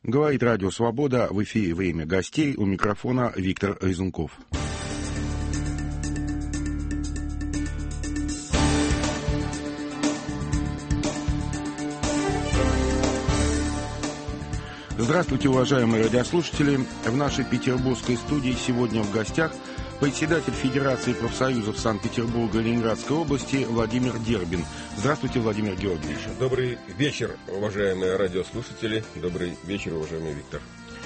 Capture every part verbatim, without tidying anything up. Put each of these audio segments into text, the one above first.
Говорит Радио Свобода, в эфире «Время гостей», у микрофона Виктор Резунков. Здравствуйте, уважаемые радиослушатели. В нашей петербургской студии сегодня в гостях председатель Федерации профсоюзов Санкт-Петербурга и Ленинградской области Владимир Дербин. Здравствуйте, Владимир Георгиевич. Добрый вечер, уважаемые радиослушатели. Добрый вечер, уважаемый Виктор.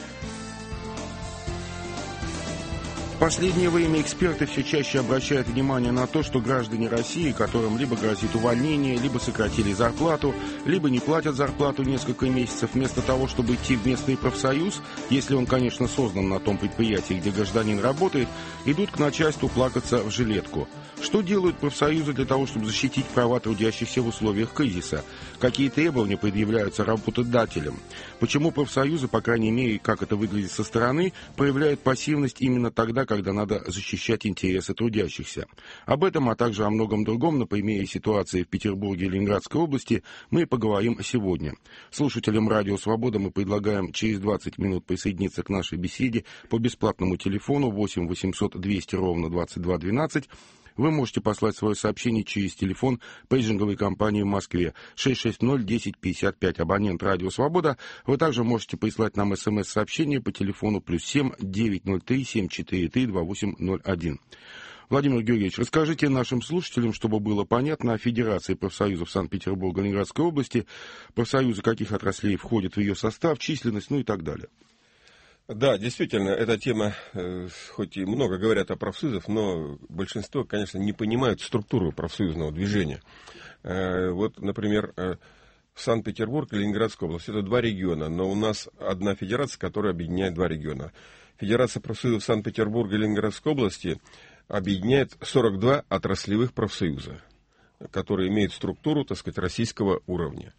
В последнее время эксперты все чаще обращают внимание на то, что граждане России, которым либо грозит увольнение, либо сократили зарплату, либо не платят зарплату несколько месяцев, вместо того, чтобы идти в местный профсоюз, если он, конечно, создан на том предприятии, где гражданин работает, идут к начальству плакаться в жилетку. Что делают профсоюзы для того, чтобы защитить права трудящихся в условиях кризиса? Какие требования предъявляются работодателям? Почему профсоюзы, по крайней мере, как это выглядит со стороны, проявляют пассивность именно тогда, когда надо защищать интересы трудящихся? Об этом, а также о многом другом на примере ситуации в Петербурге и Ленинградской области мы поговорим сегодня. Слушателям Радио Свобода мы предлагаем через двадцать минут присоединиться к нашей беседе по бесплатному телефону восемь восемьсот двести ровно двадцать два двенадцать. Вы можете послать свое сообщение через телефон пейджинговой компании в Москве шесть шесть ноль десять пятьдесят пять, абонент Радио Свобода. Вы также можете прислать нам смс-сообщение по телефону плюс семь девятьсот три семь четыре три два восемь ноль один. Владимир Георгиевич, расскажите нашим слушателям, чтобы было понятно, о Федерации профсоюзов Санкт-Петербурга и Ленинградской области, профсоюзы каких отраслей входят в ее состав, численность, ну и так далее. Да, действительно, эта тема, хоть и много говорят о профсоюзах, но большинство, конечно, не понимают структуру профсоюзного движения. Вот, например, Санкт-Петербург и Ленинградская область – это два региона, но у нас одна федерация, которая объединяет два региона. Федерация профсоюзов Санкт-Петербурга и Ленинградской области объединяет сорок два отраслевых профсоюза, которые имеют структуру, так сказать, российского уровня.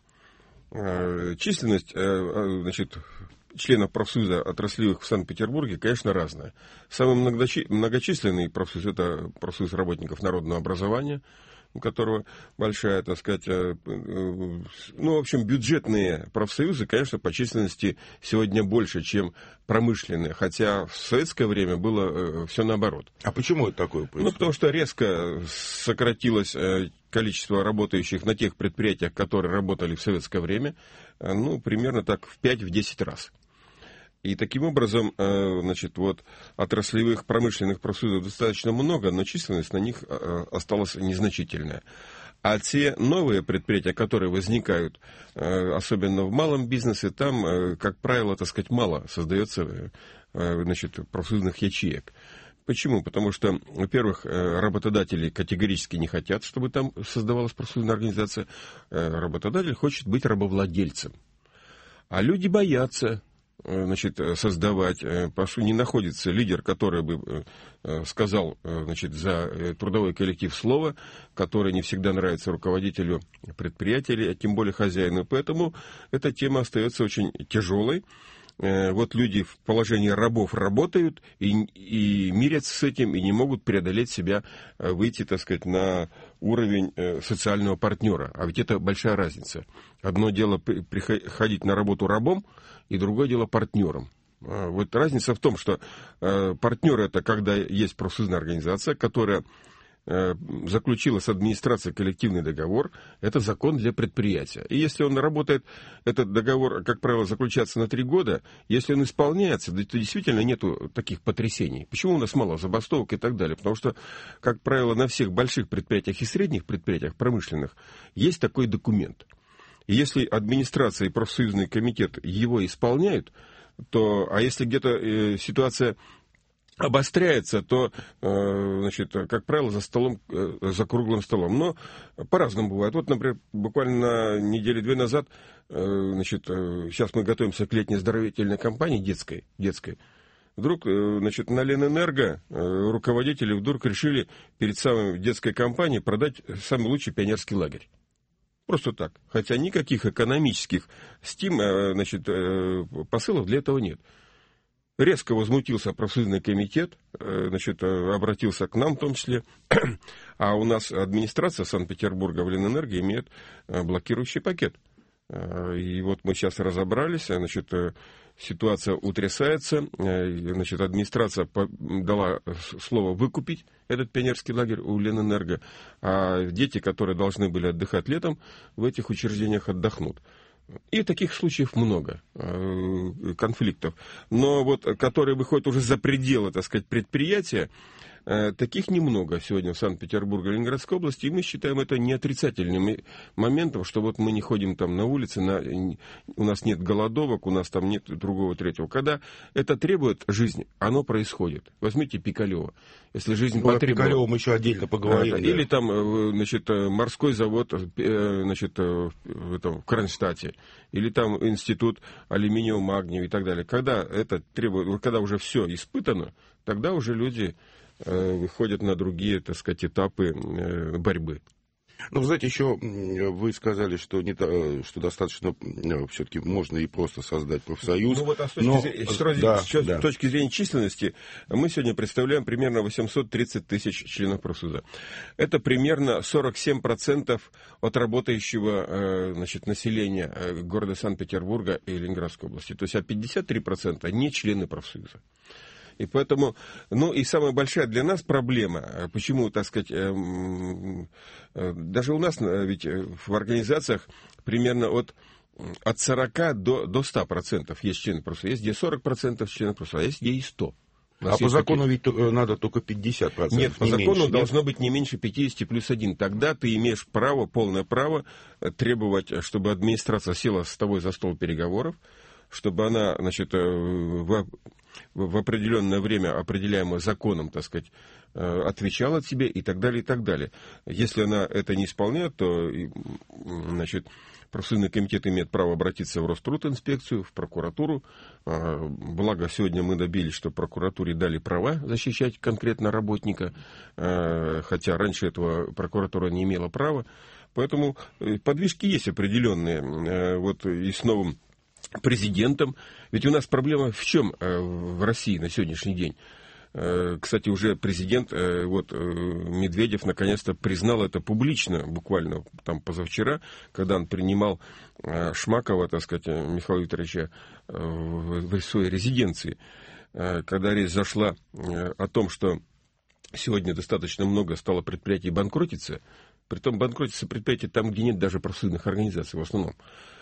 Численность, значит, членов профсоюза отраслевых в Санкт-Петербурге, конечно, разная. Самый многочисленный профсоюз – это профсоюз работников народного образования, у которого большая, так сказать, ну, в общем, бюджетные профсоюзы, конечно, по численности сегодня больше, чем промышленные, хотя в советское время было все наоборот. А почему это такое происходит? Ну, потому что резко сократилось количество работающих на тех предприятиях, которые работали в советское время, ну, примерно так в пять-десять раз. И таким образом, значит, вот отраслевых промышленных профсоюзов достаточно много, но численность на них осталась незначительная. А те новые предприятия, которые возникают, особенно в малом бизнесе, там, как правило, так сказать, мало создается, значит, профсоюзных ячеек. Почему? Потому что, во-первых, работодатели категорически не хотят, чтобы там создавалась профсоюзная организация. Работодатель хочет быть рабовладельцем. А люди боятся, значит, создавать, потому что не находится лидер, который бы сказал, значит, за трудовой коллектив слово, которое не всегда нравится руководителю предприятия, а тем более хозяину. Поэтому эта тема остается очень тяжелой. Вот люди в положении рабов работают и, и мирятся с этим, и не могут преодолеть себя, выйти, так сказать, на уровень социального партнера. А ведь это большая разница. Одно дело приходить на работу рабом, и другое дело партнером. Вот разница в том, что партнер – это когда есть профсоюзная организация, которая заключила с администрацией коллективный договор, это закон для предприятия. И если он работает, этот договор, как правило, заключается на три года, если он исполняется, то действительно нету таких потрясений. Почему у нас мало забастовок и так далее? Потому что, как правило, на всех больших предприятиях и средних предприятиях промышленных есть такой документ. И если администрация и профсоюзный комитет его исполняют, то, а если где-то э, ситуация обостряется, то, значит, как правило, за столом, за круглым столом. Но по-разному бывает. Вот, например, буквально на неделю-две назад, значит, сейчас мы готовимся к летней оздоровительной кампании детской, детской. Вдруг, значит, на Ленэнерго руководители вдруг решили перед самой детской кампанией продать самый лучший пионерский лагерь. Просто так. Хотя никаких экономических стим, значит, посылов для этого нет. Резко возмутился профсоюзный комитет, значит, обратился к нам в том числе, а у нас администрация Санкт-Петербурга в Ленэнерго имеет блокирующий пакет. И вот мы сейчас разобрались, значит, ситуация утрясается, значит, администрация дала слово выкупить этот пионерский лагерь у Ленэнерго, а дети, которые должны были отдыхать летом, в этих учреждениях отдохнут. И таких случаев много, конфликтов. Но вот, которые выходят уже за пределы, так сказать, предприятия, таких немного сегодня в Санкт-Петербурге и Ленинградской области, и мы считаем это не отрицательным моментом, что вот мы не ходим там на улице, на, у нас нет голодовок, у нас там нет другого, третьего. Когда это требует жизни, оно происходит. Возьмите Пикалево. Если жизнь ну, потребует... О Пикалево мы еще отдельно поговорим. Да. Да. Или там, значит, морской завод, значит, в, этом, в Кронштадте, или там институт алюминиевого, магния и так далее. Когда это требует, когда уже все испытано, тогда уже люди выходят на другие, так сказать, этапы борьбы. Ну, знаете, еще вы сказали, что, не, что достаточно все-таки можно и просто создать профсоюз. Ну вот, а с точки, но... зрения, с, да, с да. точки зрения численности, мы сегодня представляем примерно восемьсот тридцать тысяч членов профсоюза. Это примерно сорок семь процентов от работающего, значит, населения города Санкт-Петербурга и Ленинградской области. То есть, а пятьдесят три процента не члены профсоюза. И поэтому, ну и самая большая для нас проблема, почему, так сказать, э, э, даже у нас ведь в организациях примерно от, от сорока до, до ста процентов есть члены профсоюза. Есть где сорок процентов членов профсоюза, а есть где и сто. А по закону такие... ведь надо только пятьдесят процентов. Нет, по не закону меньше, должно нет? быть не меньше пятьдесят плюс один. Тогда ты имеешь право, полное право требовать, чтобы администрация села с тобой за стол переговоров, чтобы она, значит, в, в определенное время, определяемое законом, так сказать, отвечала тебе и так далее, и так далее. Если она это не исполняет, то, значит, профсоюзный комитет имеет право обратиться в Рострудинспекцию, в прокуратуру. Благо, сегодня мы добились, что прокуратуре дали права защищать конкретно работника, хотя раньше этого прокуратура не имела права. Поэтому подвижки есть определенные. Вот и с новым президентом. Ведь у нас проблема в чем в России на сегодняшний день? Кстати, уже президент, вот, Медведев, наконец-то признал это публично, буквально там позавчера, когда он принимал Шмакова, так сказать, Михаила Викторовича в своей резиденции, когда речь зашла о том, что сегодня достаточно много стало предприятий банкротиться, притом банкротиться предприятия там, где нет даже профсоюзных организаций в основном.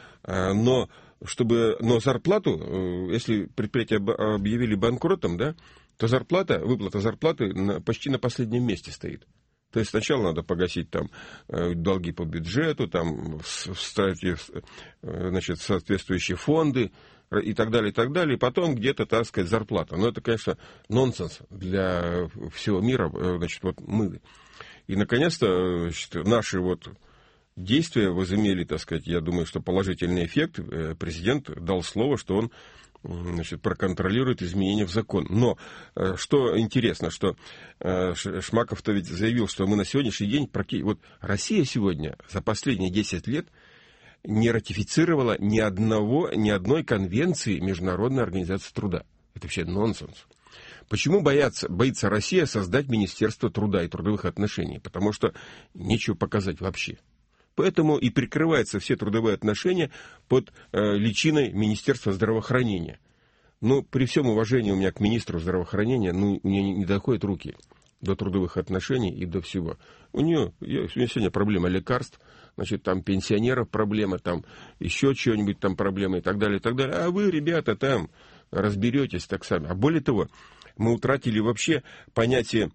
Но, чтобы, но зарплату, если предприятие объявили банкротом, да, то зарплата, выплата зарплаты на, почти на последнем месте стоит. То есть сначала надо погасить там долги по бюджету, там вставить, значит, соответствующие фонды и так далее, и так далее, и потом где-то, так сказать, зарплата. Но это, конечно, нонсенс для всего мира. Значит, вот мы. И, наконец-то, значит, наши вот действия возымели, так сказать, я думаю, что положительный эффект. Президент дал слово, что он, значит, проконтролирует изменения в закон. Но что интересно, что Шмаков-то ведь заявил, что мы на сегодняшний день, вот Россия сегодня за последние десять лет не ратифицировала ни одного, ни одной конвенции Международной организации труда. Это вообще нонсенс. Почему боятся, боится Россия создать Министерство труда и трудовых отношений? Потому что нечего показать вообще. Поэтому и прикрываются все трудовые отношения под э, личиной Министерства здравоохранения. Но при всем уважении у меня к министру здравоохранения, ну, у нее не, не доходят руки до трудовых отношений и до всего. У нее, у нее сегодня проблема лекарств, значит, там пенсионеров проблема, там еще чего-нибудь там проблемы и так далее, и так далее. А вы, ребята, там разберетесь так сами. А более того, мы утратили вообще понятие.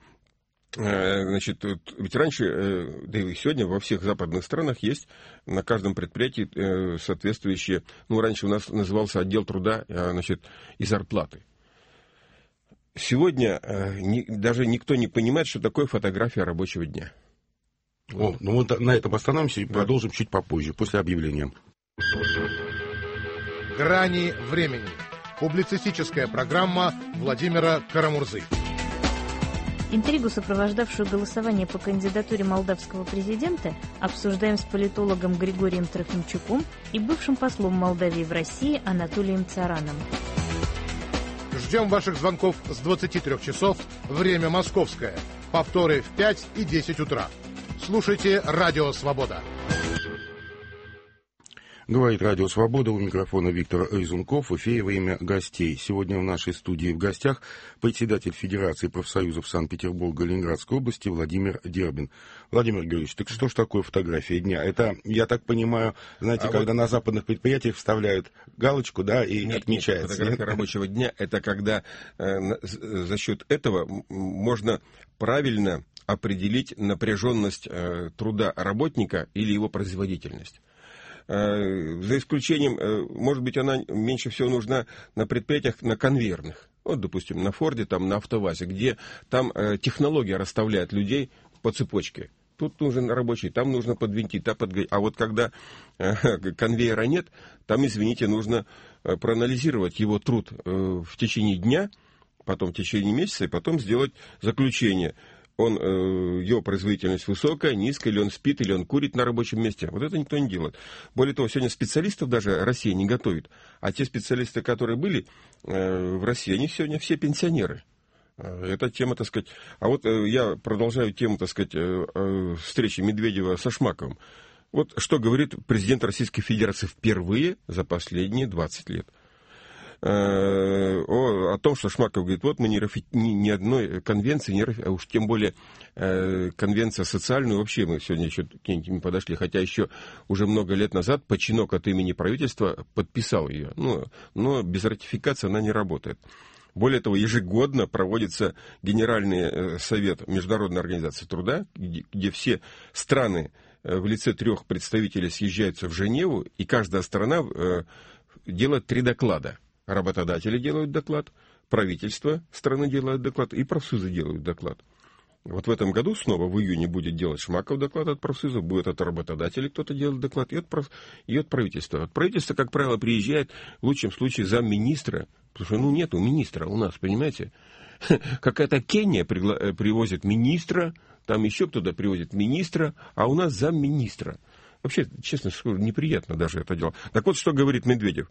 Значит, ведь раньше, да и сегодня во всех западных странах есть на каждом предприятии соответствующие, ну, раньше у нас назывался отдел труда, значит, и зарплаты. Сегодня даже никто не понимает, что такое фотография рабочего дня. О, ну вот на этом остановимся и да. Продолжим чуть попозже, после объявления. «Грани времени». Публицистическая программа Владимира Карамурзы. Интригу, сопровождавшую голосование по кандидатуре молдавского президента, обсуждаем с политологом Григорием Трофимчуком и бывшим послом Молдавии в России Анатолием Цараном. Ждем ваших звонков с двадцати трёх часов, время московское. Повторы в пять и десять утра. Слушайте «Радио Свобода». Говорит Радио Свобода, у микрофона Виктор Изунков, в эфире «Время гостей». Сегодня в нашей студии в гостях председатель Федерации профсоюзов Санкт-Петербурга и Ленинградской области Владимир Дербин. Владимир Георгиевич, так что ж такое фотография дня? Это, я так понимаю, знаете, а когда вот на западных предприятиях вставляют галочку, да, и нет, отмечается. Нет, фотография рабочего дня – это когда э, за счет этого можно правильно определить напряженность э, труда работника или его производительность. За исключением, может быть, она меньше всего нужна на предприятиях на конвейерных. Вот, допустим, на Форде, там, на АвтоВАЗе, где там технология расставляет людей по цепочке. Тут нужен рабочий, там нужно подвинтить, там подгонять. А вот когда конвейера нет, там, извините, нужно проанализировать его труд в течение дня, потом в течение месяца, и потом сделать заключение. Он, э, его производительность высокая, низкая, или он спит, или он курит на рабочем месте. Вот это никто не делает. Более того, сегодня специалистов даже Россия не готовит. А те специалисты, которые были э, в России, они сегодня все пенсионеры. Это тема, так сказать... А вот э, я продолжаю тему, так сказать, э, э, встречи Медведева со Шмаковым. Вот что говорит президент Российской Федерации впервые за последние двадцать лет. О, о том, что Шмаков говорит, вот мы ни, ни, ни одной конвенции, не, а уж тем более э, конвенция социальную, вообще мы сегодня еще к ней не подошли, хотя еще уже много лет назад починок от имени правительства подписал ее, но, но без ратификации она не работает. Более того, ежегодно проводится Генеральный совет Международной организации труда, где, где все страны в лице трех представителей съезжаются в Женеву, и каждая страна э, делает три доклада. Работодатели делают доклад, правительство страны делает доклад и профсоюзы делают доклад. Вот в этом году снова в июне будет делать Шмаков доклад от профсоюза, будет от работодателей кто-то делать доклад и от, проф... и от правительства. От правительства, как правило, приезжает в лучшем случае замминистра, потому что ну нету министра у нас, понимаете. Какая-то Кения пригла... привозит министра, там еще кто-то привозит министра, а у нас замминистра. Вообще, честно скажу, неприятно даже это дело. Так вот, что говорит Медведев.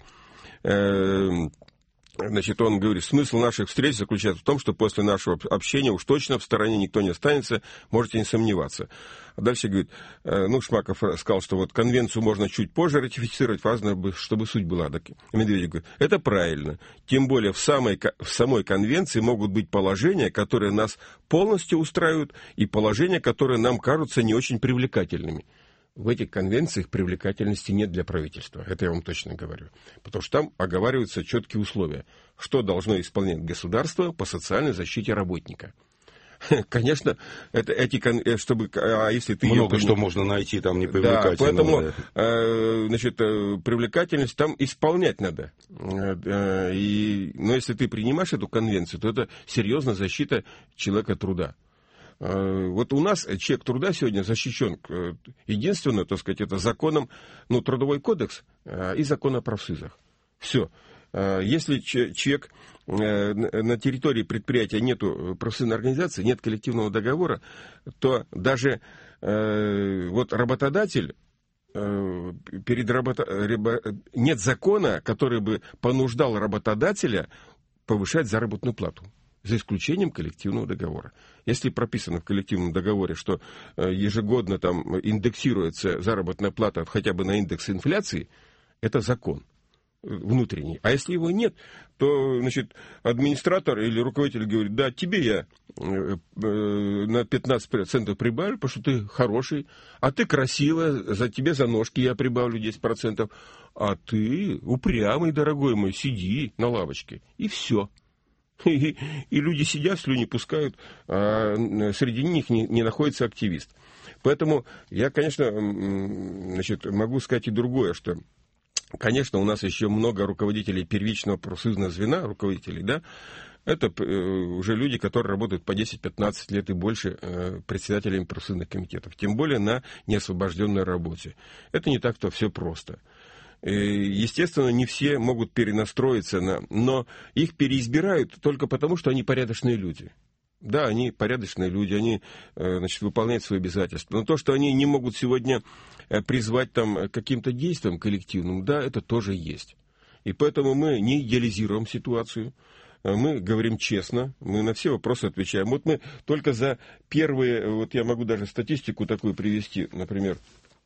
Значит, он говорит, смысл наших встреч заключается в том, что после нашего общения уж точно в стороне никто не останется, можете не сомневаться. А дальше говорит, ну, Шмаков сказал, что вот конвенцию можно чуть позже ратифицировать, важно, чтобы суть была. Так Медведев говорит, это правильно. Тем более в, самой, в самой конвенции могут быть положения, которые нас полностью устраивают, и положения, которые нам кажутся не очень привлекательными. В этих конвенциях привлекательности нет для правительства. Это я вам точно говорю. Потому что там оговариваются четкие условия. Что должно исполнять государство по социальной защите работника. Конечно, это, эти, чтобы, а если ты... Много ее, что можно найти там непривлекательного. Да, поэтому, да. Значит, привлекательность там исполнять надо. И, но если ты принимаешь эту конвенцию, то это серьезная защита человека труда. Вот у нас человек труда сегодня защищен единственное, так сказать, это законом, ну, Трудовой кодекс и закон о профсоюзах. Все. Если человек на территории предприятия нету профсоюзной организации, нет коллективного договора, то даже вот работодатель перед работа... нет закона, который бы понуждал работодателя повышать заработную плату. За исключением коллективного договора. Если прописано в коллективном договоре, что ежегодно там индексируется заработная плата хотя бы на индекс инфляции, это закон внутренний. А если его нет, то, значит, администратор или руководитель говорит, да, тебе я на пятнадцать процентов прибавлю, потому что ты хороший, а ты красивая, за тебе за ножки я прибавлю десять процентов, а ты упрямый, дорогой мой, сиди на лавочке, и все. И, и люди сидят, слюни пускают, а среди них не, не находится активист. Поэтому я, конечно, значит, могу сказать и другое, что, конечно, у нас еще много руководителей первичного профсоюзного звена, руководителей, да, это уже люди, которые работают по десять-пятнадцать лет и больше председателями профсоюзных комитетов, тем более на неосвобожденной работе. Это не так-то все просто. Естественно, не все могут перенастроиться, на... но их переизбирают только потому, что они порядочные люди. Да, они порядочные люди, они, значит, выполняют свои обязательства. Но то, что они не могут сегодня призвать там, к каким-то действиям коллективным, да, это тоже есть. И поэтому мы не идеализируем ситуацию. Мы говорим честно, мы на все вопросы отвечаем. Вот мы только за первые, вот я могу даже статистику такую привести, например,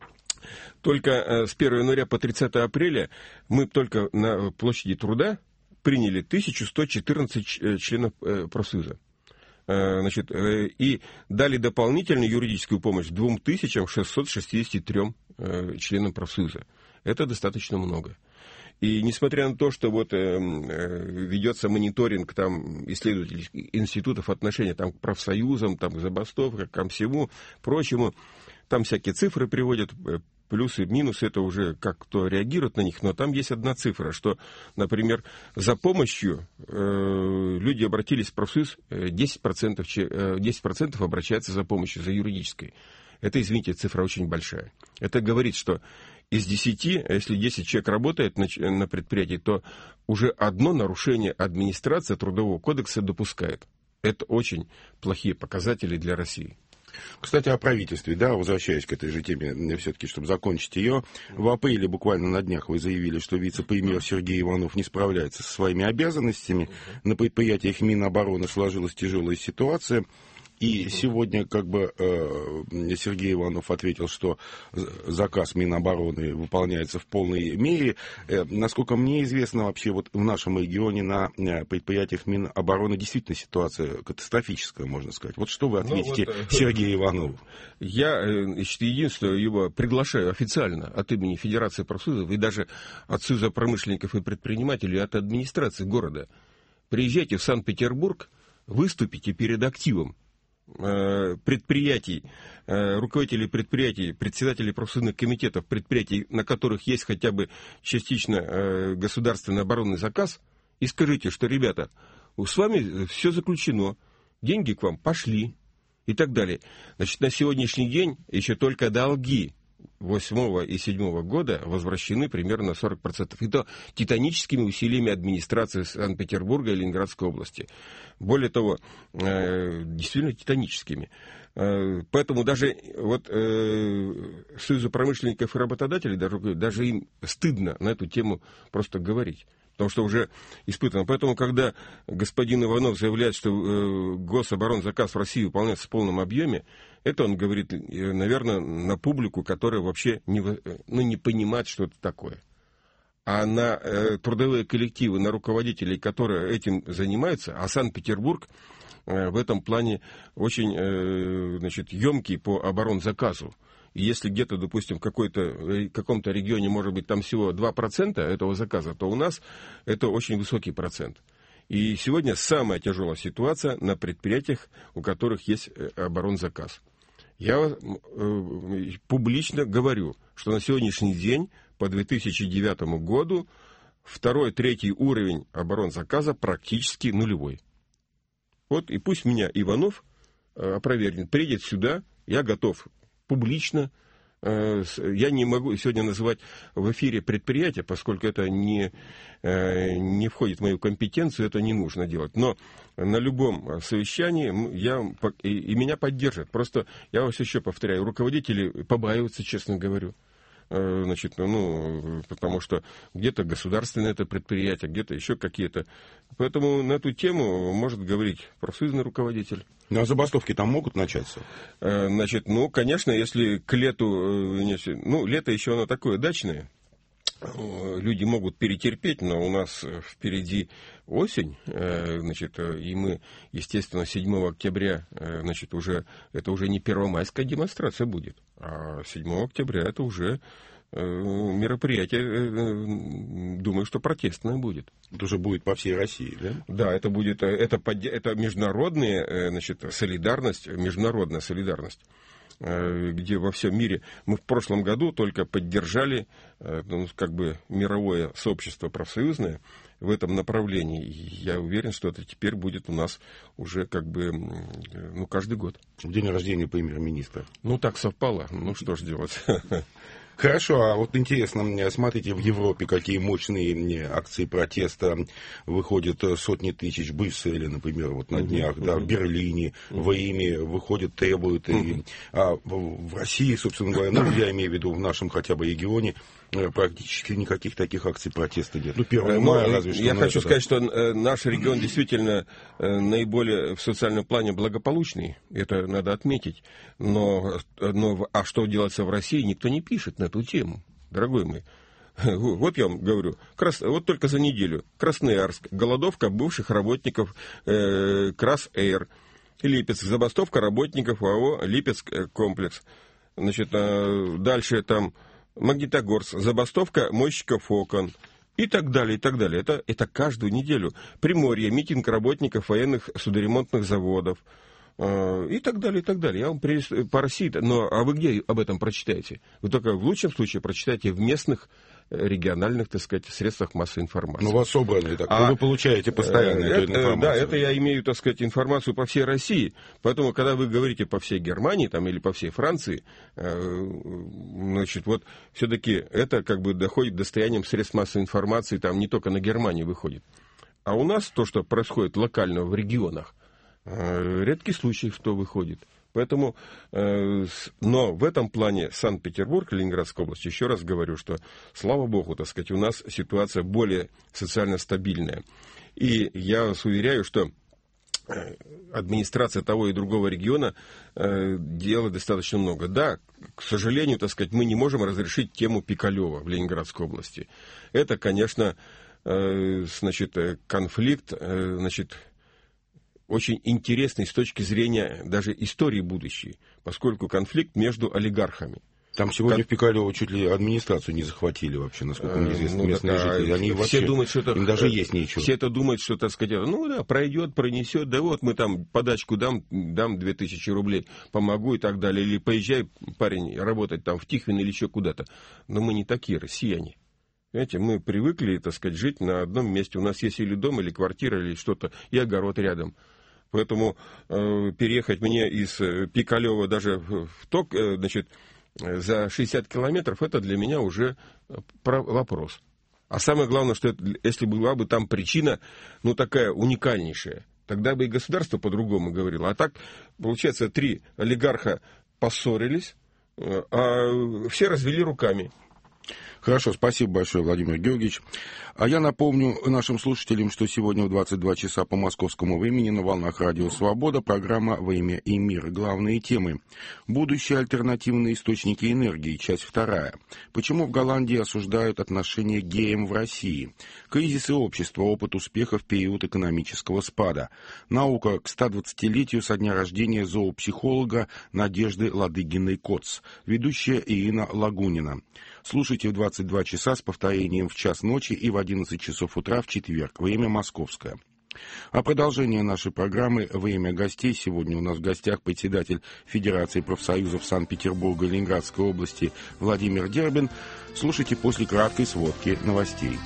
Только с первого января по тридцатое апреля мы только на площади Труда приняли тысячу сто четырнадцать членов профсоюза. Значит, и дали дополнительную юридическую помощь две тысячи шестьсот шестьдесят три членам профсоюза. Это достаточно много. И несмотря на то, что вот э, ведется мониторинг там, исследовательских институтов отношения там, к профсоюзам, там, к забастовкам, ко всему прочему, там всякие цифры приводят, плюсы, минусы, это уже как кто реагирует на них, но там есть одна цифра, что, например, за помощью э, люди обратились в профсоюз, десять процентов, десять процентов обращаются за помощью, за юридической. Это, извините, цифра очень большая. Это говорит, что из десяти, если десять человек работает на, на предприятии, то уже одно нарушение администрация Трудового кодекса допускает. Это очень плохие показатели для России. Кстати, о правительстве, да, возвращаясь к этой же теме, все-таки, чтобы закончить ее, в апреле буквально на днях вы заявили, что вице-премьер Сергей Иванов не справляется со своими обязанностями. На предприятиях Минобороны сложилась тяжелая ситуация. И сегодня как бы э, Сергей Иванов ответил, что заказ Минобороны выполняется в полной мере. Э, насколько мне известно, вообще вот в нашем регионе на предприятиях Минобороны действительно ситуация катастрофическая, можно сказать. Вот что вы ответите ну, вот, Сергею Иванову? Я, значит, единственное, его приглашаю официально от имени Федерации профсоюзов и даже от Союза промышленников и предпринимателей, от администрации города. Приезжайте в Санкт-Петербург, выступите перед активом предприятий, руководителей предприятий, председателей профсоюзных комитетов предприятий, на которых есть хотя бы частично государственный оборонный заказ, и скажите, что, ребята, с вами все заключено, деньги к вам пошли и так далее. Значит, на сегодняшний день еще только долги восьмого и седьмого года возвращены примерно на сорок процентов. И то титаническими усилиями администрации Санкт-Петербурга и Ленинградской области. Более того, действительно титаническими. Поэтому даже вот Союзу промышленников и работодателей, даже, даже им стыдно на эту тему просто говорить. Потому что уже испытано. Поэтому, когда господин Иванов заявляет, что э, гособоронзаказ в России выполняется в полном объеме, это он говорит, наверное, на публику, которая вообще не, ну, не понимает, что это такое. А на э, трудовые коллективы, на руководителей, которые этим занимаются, а Санкт-Петербург э, в этом плане очень э, значит, емкий по оборонзаказу. И если где-то, допустим, в какой-то, каком-то регионе, может быть, там всего два процента этого заказа, то у нас это очень высокий процент. И сегодня самая тяжелая ситуация на предприятиях, у которых есть оборонзаказ. Я э, публично говорю, что на сегодняшний день, по две тысячи девятому году, второй, третий уровень оборонзаказа практически нулевой. Вот и пусть меня Иванов э, опровергнет, приедет сюда, я готов публично. Я не могу сегодня называть в эфире предприятия, поскольку это не, не входит в мою компетенцию, это не нужно делать. Но на любом совещании я, и, и меня поддержат. Просто, я вас еще повторяю, руководители побаиваются, честно говорю. Значит, ну, потому что где-то государственное это предприятие, где-то еще какие-то. Поэтому на эту тему может говорить профсоюзный руководитель. Ну, а забастовки там могут начаться? Значит, ну, конечно, если к лету, ну, лето еще оно такое дачное, люди могут перетерпеть, но у нас впереди осень, значит, и мы, естественно, седьмого октября, значит, уже, это уже не первомайская демонстрация будет, а седьмого октября это уже мероприятие, думаю, что протестное будет. Это уже будет по всей России, да? Да, это будет, это, это международная, значит, солидарность, международная солидарность, где во всем мире мы в прошлом году только поддержали, ну, как бы мировое сообщество профсоюзное в этом направлении. И я уверен, что это теперь будет у нас уже как бы, ну, каждый год. В день рождения премьер-министра. Ну, так совпало. Ну, что ж делать. Хорошо, а вот интересно, смотрите, в Европе какие мощные акции протеста, выходят сотни тысяч, в Брюсселе, например, вот на днях, uh-huh, да, uh-huh. в Берлине, uh-huh. в Риме выходят, требуют, uh-huh. и, а в России, собственно говоря, ну, я имею в виду в нашем хотя бы регионе, практически никаких таких акций протеста нет. Ну, первое Но мая, разве что. Я хочу это, сказать, что э, наш регион действительно э, наиболее в социальном плане благополучный. Это надо отметить. Но, но а что делается в России, никто не пишет на эту тему, дорогой мой. Вот я вам говорю, крас... вот только за неделю Красноярск, голодовка бывших работников э, Красэйр, Липецк, забастовка работников АО Липецк комплекс. Значит, э, дальше там Магнитогорск, забастовка мойщиков окон и так далее, и так далее. Это, это каждую неделю. Приморье, митинг работников военных судоремонтных заводов э, и так далее, и так далее. Я вам привез по России, но а вы где об этом прочитаете? Вы только в лучшем случае прочитаете в местных региональных, так сказать, средствах массовой информации. Ну, у вас собраны, так а, вы получаете постоянно это, эту информацию. Да, это я имею, так сказать, информацию по всей России. Поэтому, когда вы говорите по всей Германии там, или по всей Франции, э, значит, вот все-таки это как бы доходит достоянием средств массовой информации, там не только на Германии выходит. А у нас то, что происходит локально в регионах, э, редкий случай, что выходит. Поэтому, э, но в этом плане Санкт-Петербург, Ленинградская область, еще раз говорю, что, слава богу, так сказать, у нас ситуация более социально стабильная. И я вас уверяю, что администрация того и другого региона э, делает достаточно много. Да, к сожалению, так сказать, мы не можем разрешить тему Пикалева в Ленинградской области. Это, конечно, э, значит, конфликт, э, значит, очень интересный с точки зрения даже истории будущей, поскольку конфликт между олигархами. Там сегодня как... в Пикалево чуть ли администрацию не захватили вообще, насколько мне известно, ну, местные так, жители. Они все вообще, думают, что это, им даже есть нечего. Все это думают, что, так сказать, ну да, пройдет, пронесет, да вот мы там подачку дам, дам две тысячи рублей, помогу и так далее. Или поезжай, парень, работать там в Тихвин или еще куда-то. Но мы не такие россияне. Понимаете, мы привыкли, так сказать, жить на одном месте. У нас есть или дом, или квартира, или что-то, и огород рядом. Поэтому э, переехать мне из э, Пикалева даже в, в ток, э, значит, за шестьдесят километров, это для меня уже про- вопрос. А самое главное, что это, если была бы там причина, ну, такая уникальнейшая, тогда бы и государство по-другому говорило. А так, получается, три олигарха поссорились, э, а все развели руками. Хорошо, спасибо большое, Владимир Георгиевич. А я напомню нашим слушателям, что сегодня в двадцать два часа по московскому времени на волнах Радио Свобода программа «Во имя и мир». Главные темы. Будущие альтернативные источники энергии. Часть вторая. Почему в Голландии осуждают отношение к геям в России? Кризис и общество. Опыт успеха в период экономического спада. Наука к стодвадцатилетию со дня рождения зоопсихолога Надежды Ладыгиной-Коц. Ведущая Ирина Лагунина. Слушайте в двадцать два часа с повторением в час ночи и в одиннадцать часов утра в четверг. Время московское. А продолжение нашей программы «Время гостей». Сегодня у нас в гостях председатель Федерации профсоюзов Санкт-Петербурга и Ленинградской области Владимир Дербин. Слушайте после краткой сводки новостей.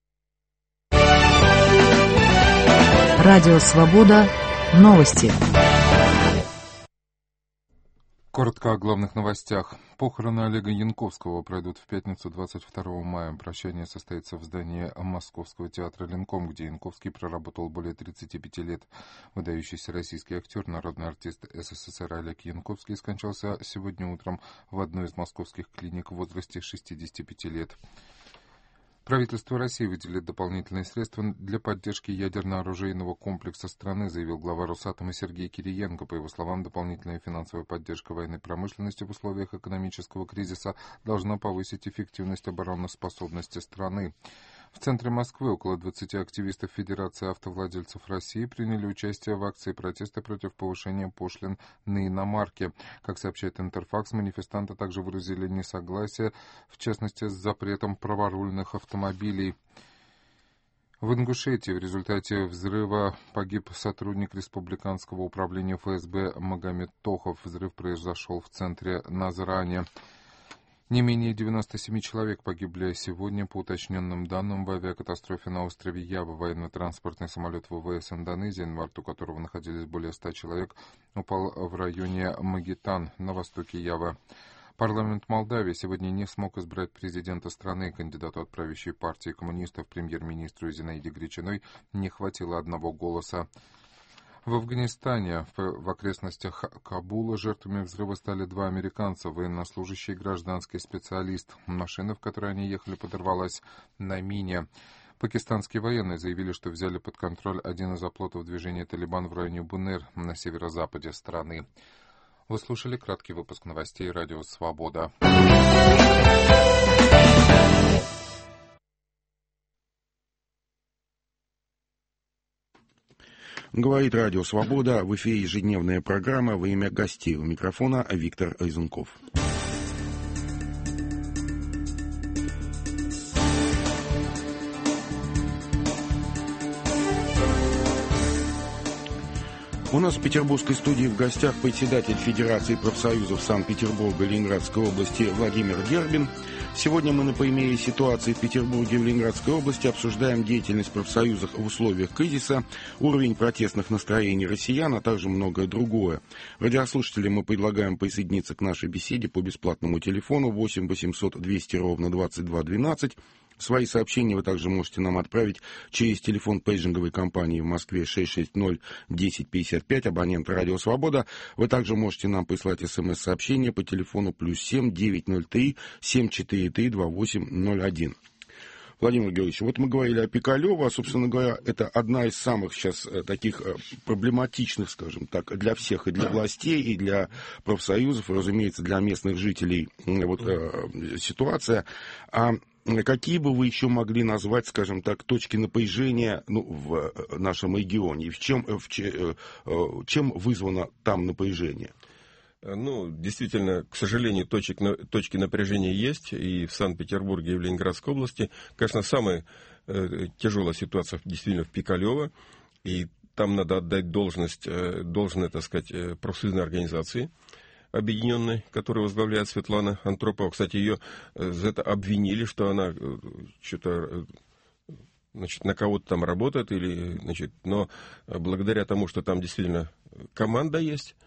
Радио «Свобода». Новости. Коротко о главных новостях. Похороны Олега Янковского пройдут в пятницу двадцать второго мая. Прощание состоится в здании Московского театра «Ленком», где Янковский проработал более тридцати пяти лет. Выдающийся российский актер, народный артист СССР Олег Янковский скончался сегодня утром в одной из московских клиник в возрасте шестидесяти пяти лет. Правительство России выделит дополнительные средства для поддержки ядерно-оружейного комплекса страны, заявил глава Росатома Сергей Кириенко. По его словам, дополнительная финансовая поддержка военной промышленности в условиях экономического кризиса должна повысить эффективность обороноспособности страны. В центре Москвы около двадцати активистов Федерации автовладельцев России приняли участие в акции протеста против повышения пошлин на иномарки. Как сообщает Интерфакс, манифестанты также выразили несогласие, в частности, с запретом праворульных автомобилей. В Ингушетии в результате взрыва погиб сотрудник Республиканского управления ФСБ Магомед Тохов. Взрыв произошел в центре Назрани. Не менее девяноста семи человек погибли сегодня, по уточненным данным, в авиакатастрофе на острове Ява. Военно-транспортный самолет ВВС Индонезии, на борту которого находились более ста человек, упал в районе Магитан на востоке Явы. Парламент Молдавии сегодня не смог избрать президента страны. Кандидату от правящей партии коммунистов, премьер-министру Зинаиде Гречиной, не хватило одного голоса. В Афганистане, в, в окрестностях Кабула, жертвами взрыва стали два американца, военнослужащий и гражданский специалист. Машина, в которой они ехали, подорвалась на мине. Пакистанские военные заявили, что взяли под контроль один из оплотов движения «Талибан» в районе Бунер на северо-западе страны. Вы слушали краткий выпуск новостей «Радио Свобода». Говорит Радио Свобода. В эфире ежедневная программа «Во имя гостей». У микрофона Виктор Айзенков. У нас в петербургской студии в гостях председатель Федерации профсоюзов Санкт-Петербурга и Ленинградской области Владимир Гербин. Сегодня мы на примере ситуации в Петербурге и в Ленинградской области обсуждаем деятельность профсоюзов в условиях кризиса, уровень протестных настроений россиян, а также многое другое. Радиослушателям мы предлагаем присоединиться к нашей беседе по бесплатному телефону восемь восемьсот двести ровно двадцать два двенадцать. Свои сообщения вы также можете нам отправить через телефон пейджинговой компании в Москве шесть шесть ноль десять пятьдесят пять, абонент Радио Свобода. Вы также можете нам прислать смс-сообщение по телефону плюс семь девятьсот три семь четыре три два восемь ноль один. Владимир Георгиевич, вот мы говорили о Пикалево, а, собственно говоря, это одна из самых сейчас таких проблематичных, скажем так, для всех, и для властей, и для профсоюзов, и, разумеется, для местных жителей вот, ситуация. А какие бы вы еще могли назвать, скажем так, точки напряжения, ну, в нашем регионе? В чем, в че, чем вызвано там напряжение? Ну, действительно, к сожалению, точек, точки напряжения есть и в Санкт-Петербурге, и в Ленинградской области. Конечно, самая э, тяжелая ситуация действительно в Пикалево, и там надо отдать должность, э, должное, так сказать, профсоюзной организации объединенной, которую возглавляет Светлана Антропова. Кстати, ее за это обвинили, что она э, что-то... Значит, на кого-то там работает, или, значит, но благодаря тому, что там действительно команда есть,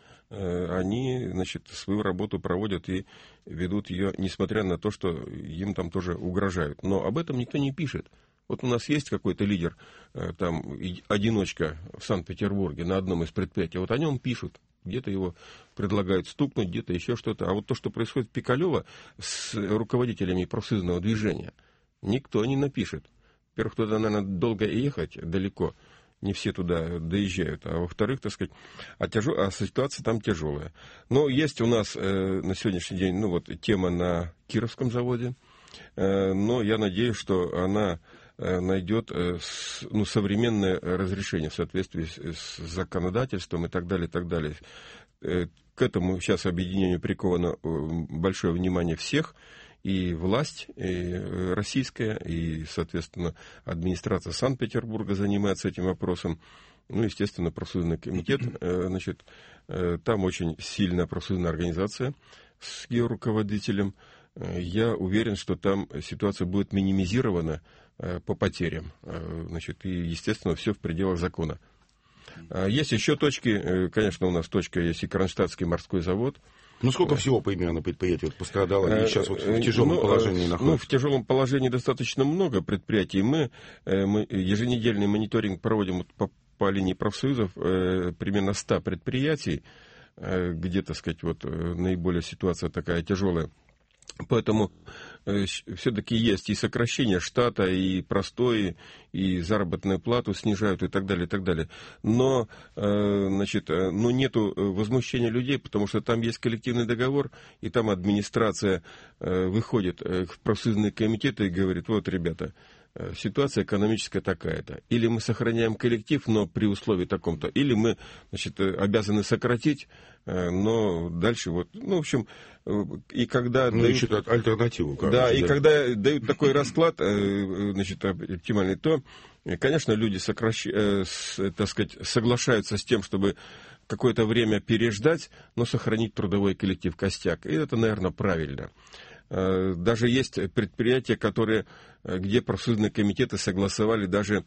они, значит, свою работу проводят и ведут ее, несмотря на то, что им там тоже угрожают. Но об этом никто не пишет. Вот у нас есть какой-то лидер, там, одиночка в Санкт-Петербурге на одном из предприятий, вот о нем пишут. Где-то его предлагают стукнуть, где-то еще что-то. А вот то, что происходит в Пикалево с руководителями профсоюзного движения, никто не напишет. Во-первых, туда, наверное, долго ехать, далеко. Не все туда доезжают. А во-вторых, так сказать, а, тяжел... а ситуация там тяжелая. Но есть у нас э, на сегодняшний день, ну вот, тема на Кировском заводе. Э, но я надеюсь, что она э, найдет э, с, ну, современное разрешение в соответствии с, с законодательством и так далее, и так далее. Э, к этому сейчас объединению приковано большое внимание всех. И власть и российская, и, соответственно, администрация Санкт-Петербурга занимается этим вопросом. Ну, естественно, профсоюзный комитет, значит, там очень сильная профсоюзная организация с ее руководителем. Я уверен, что там ситуация будет минимизирована по потерям. Значит, и, естественно, все в пределах закона. Есть еще точки, конечно, у нас точка есть и Кронштадтский морской завод. Ну, сколько всего примерно предприятий вот пострадало и сейчас вот в тяжелом ну, положении находится? Ну, в тяжелом положении достаточно много предприятий. Мы, мы еженедельный мониторинг проводим по, по линии профсоюзов примерно ста предприятий, где, так сказать, вот наиболее ситуация такая тяжелая. Поэтому э, все-таки есть и сокращение штата, и простой, и заработную плату снижают, и так далее, и так далее. Но, э, значит, э, ну, нету возмущения людей, потому что там есть коллективный договор, и там администрация э, выходит э, в профсоюзные комитеты и говорит: вот, ребята, э, ситуация экономическая такая-то. Или мы сохраняем коллектив, но при условии таком-то, или мы, значит, обязаны сократить, э, но дальше вот, ну, в общем... И когда ну, дают, ищут альтернативу. Короче, да, и да. когда дают такой расклад, значит, оптимальный, то, конечно, люди сокращ... так сказать, соглашаются с тем, чтобы какое-то время переждать, но сохранить трудовой коллектив, костяк. И это, наверное, правильно. Даже есть предприятия, которые, где профсоюзные комитеты согласовали даже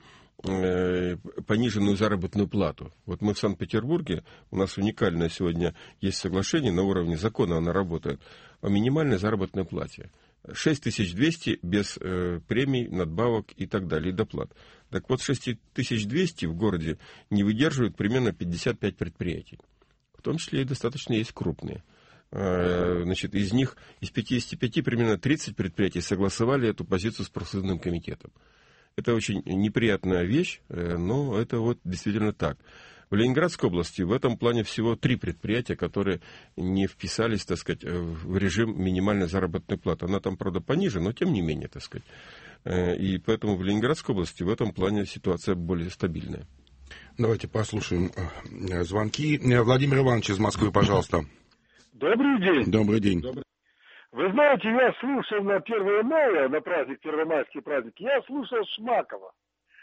пониженную заработную плату. Вот мы в Санкт-Петербурге, у нас уникальное сегодня есть соглашение на уровне закона, она работает, о минимальной заработной плате. шесть тысяч двести без э, премий, надбавок и так далее, и доплат. Так вот, шесть тысяч двести в городе не выдерживают примерно пятьдесят пять предприятий. В том числе и достаточно есть крупные. Э, значит, из них, из пятидесяти пяти, примерно тридцать предприятий согласовали эту позицию с профсоюзным комитетом. Это очень неприятная вещь, э, но это вот действительно так. В Ленинградской области в этом плане всего три предприятия, которые не вписались, так сказать, в режим минимальной заработной платы. Она там, правда, пониже, но тем не менее, так сказать. И поэтому в Ленинградской области в этом плане ситуация более стабильная. Давайте послушаем звонки. Владимир Иванович из Москвы, пожалуйста. Добрый день. Добрый день. Вы знаете, я слушал на первое мая, на праздник, первомайский праздник, я слушал Шмакова.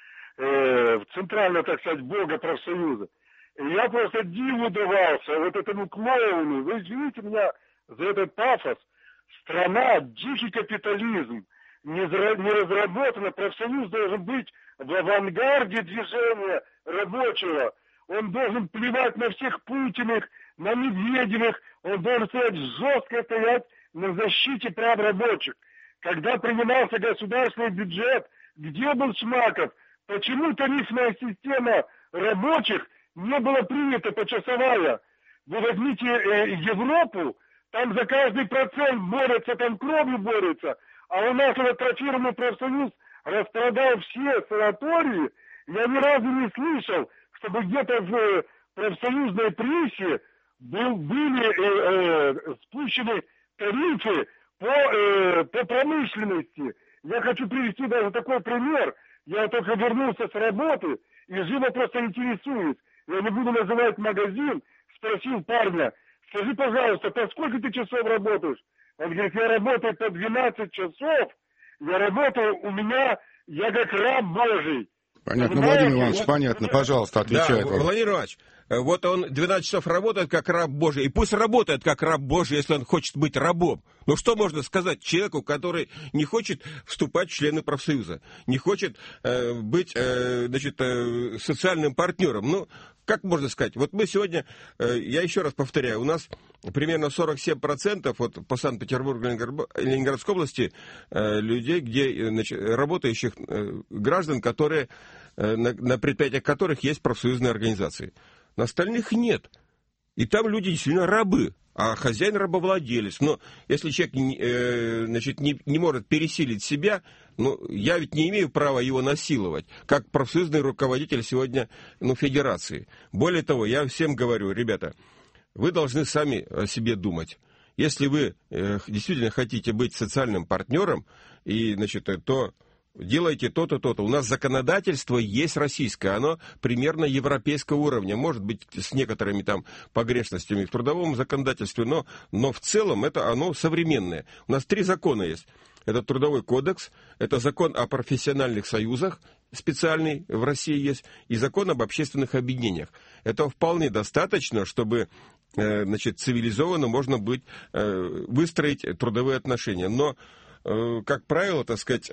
В центрального, так сказать, бога профсоюза. И я просто диву давался вот этому клоуну. Вы извините меня за этот пафос. Страна, дикий капитализм, не, не разработана. Профсоюз должен быть в авангарде движения рабочего. Он должен плевать на всех Путиных, на Медведевых. Он должен стоять жестко стоять на защите прав рабочих. Когда принимался государственный бюджет, где был Шмаков? Почему тарифная система рабочих не была принята почасовая? Вы возьмите э, Европу, там за каждый процент борется, там кровью борется, а у нас этот атрофированный профсоюз распродал все санатории. Я ни разу не слышал, чтобы где-то в э, профсоюзной прессе был, были э, э, спущены тарифы по, э, по промышленности. Я хочу привести даже такой пример. Я только вернулся с работы и живо просто интересуюсь. Я не буду называть магазин. Спросил парня, скажи, пожалуйста, по сколько ты часов работаешь? Он говорит, я работаю по двенадцать часов. Я работаю, у меня, я как раб Божий. Понятно, Понимаете? Владимир Иванович, понятно. Пожалуйста, отвечает Да, вам. Владимир Иванович, вот он двенадцать часов работает как раб Божий, и пусть работает как раб Божий, если он хочет быть рабом. Но что можно сказать человеку, который не хочет вступать в члены профсоюза, не хочет э, быть э, значит, э, социальным партнером? Ну, как можно сказать? Вот мы сегодня, э, я еще раз повторяю, у нас примерно сорок семь процентов вот, по Санкт-Петербургу и Ленинградской области э, людей, где, значит, работающих э, граждан, которые, э, на, на предприятиях которых есть профсоюзные организации. На остальных нет. И там люди действительно рабы, а хозяин рабовладелец. Но если человек э, значит, не, не может пересилить себя, ну, я ведь не имею права его насиловать, как профсоюзный руководитель сегодня ну, федерации. Более того, я всем говорю, ребята, вы должны сами о себе думать. Если вы э, действительно хотите быть социальным партнером, и, значит, то делайте то-то, то-то. У нас законодательство есть российское, оно примерно европейского уровня, может быть, с некоторыми там погрешностями в трудовом законодательстве, но, но в целом это оно современное. У нас три закона есть. Это Трудовой кодекс, это закон о профессиональных союзах, специальный в России есть, и закон об общественных объединениях. Этого вполне достаточно, чтобы э, значит, цивилизованно можно быть, э, выстроить трудовые отношения. Но как правило, так сказать,